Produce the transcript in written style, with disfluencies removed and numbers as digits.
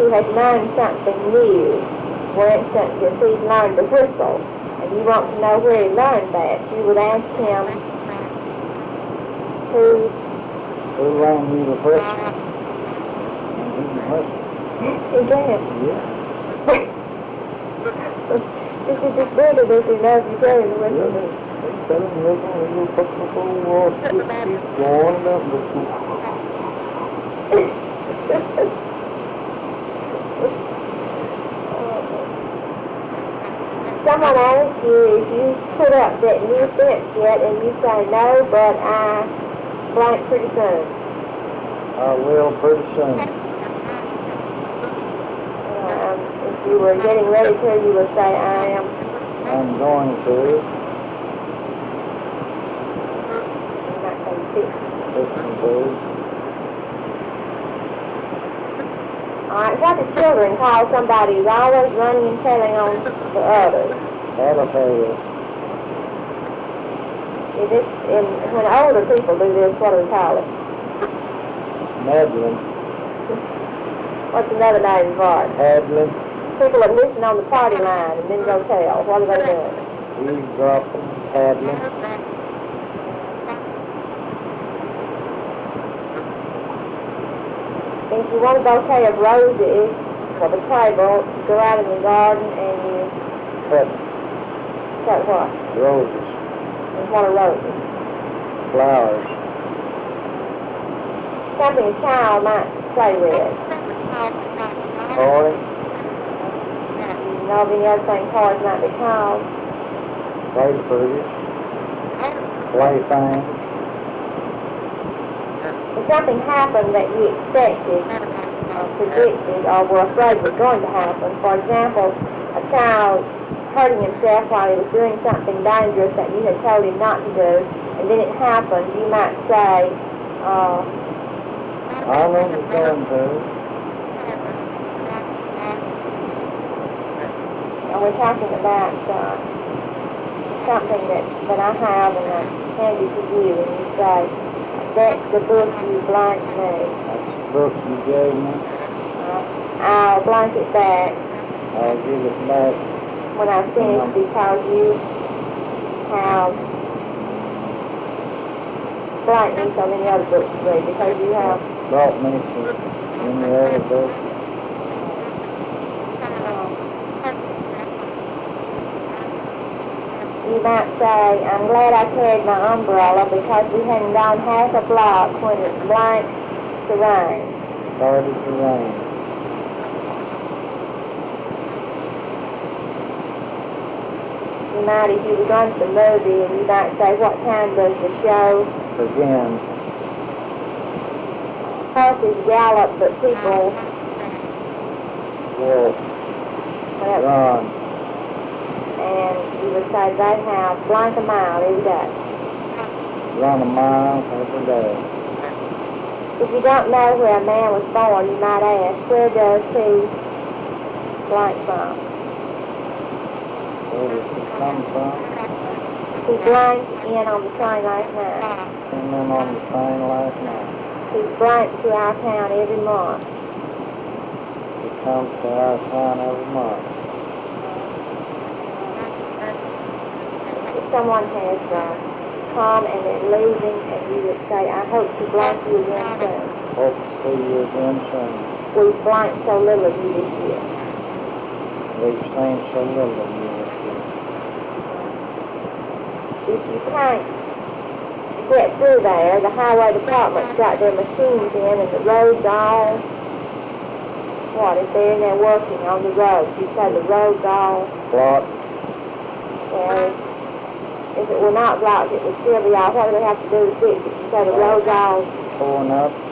who has learned something new. For instance, if he's learned to whistle, and you want to know where he learned that, you would ask him, who learned you to whistle? And he can whistle. He can? Yeah. This is just better that he knows you tell him to whistle. Yeah. He's telling me he'll put the whole keep going up the Someone asks you if you put up that new fence yet, and you say no, but I blank pretty soon. I will pretty soon. If you were getting ready to, you would say I am. I'm going to. I'm not going to fix. Listen to. Alright, what do children call somebody who's always running and telling on the others? Tattletale. When older people do this, what do we call it? Meddling. What's another name for it? Haddling. People that listen on the party line and then go tell. What are they doing? Eavesdropping. Haddling. If you want a bouquet of roses for the table, you go out in the garden and you Cut what? roses. And what are roses? Flowers. Something a child might play with. Toy. You know of any other thing toys might be called? Play fruit. Plaything. If something happened that you expected, predicted, or were afraid was going to happen, for example, a child hurting himself while he was doing something dangerous that you had told him not to do, and then it happened, you might say, I know what you're going to. and we're talking about something that I have and I hand it to you, and you say, that's the book you blank me. That's the book you gave me. I'll blank it back I'll give it back. when I finish because you have blank me so many other books to read because you have Brought me some in the other book. you might say, I'm glad I carried my umbrella because we hadn't gone half a block when it blanked to rain. Started to rain. You might, if you were going to the movie, and you might say, what time does the show Begin. horses gallop, but people Walk. Run. And you would say they have blank a mile every day. Run a mile every day. If you don't know where a man was born, you might ask, where does he blank from? Where does it come from? He blanked in on the train last night. Came in on the train last night. He blanked to our town every month. He comes to our town every month. If someone has come and they're leaving, and you would say, I hope to blank you again soon. Hope to see you again soon. We've blanked so little of you this year. We've seen so little of you this year. If you can't get through there, the highway department's got their machines in and the road's all, if they're in there working on the road, you say the road's all, Blocked. well, if it were not blocked, it would still be all. What do they have to do to fix it? You say the road's all Torn up.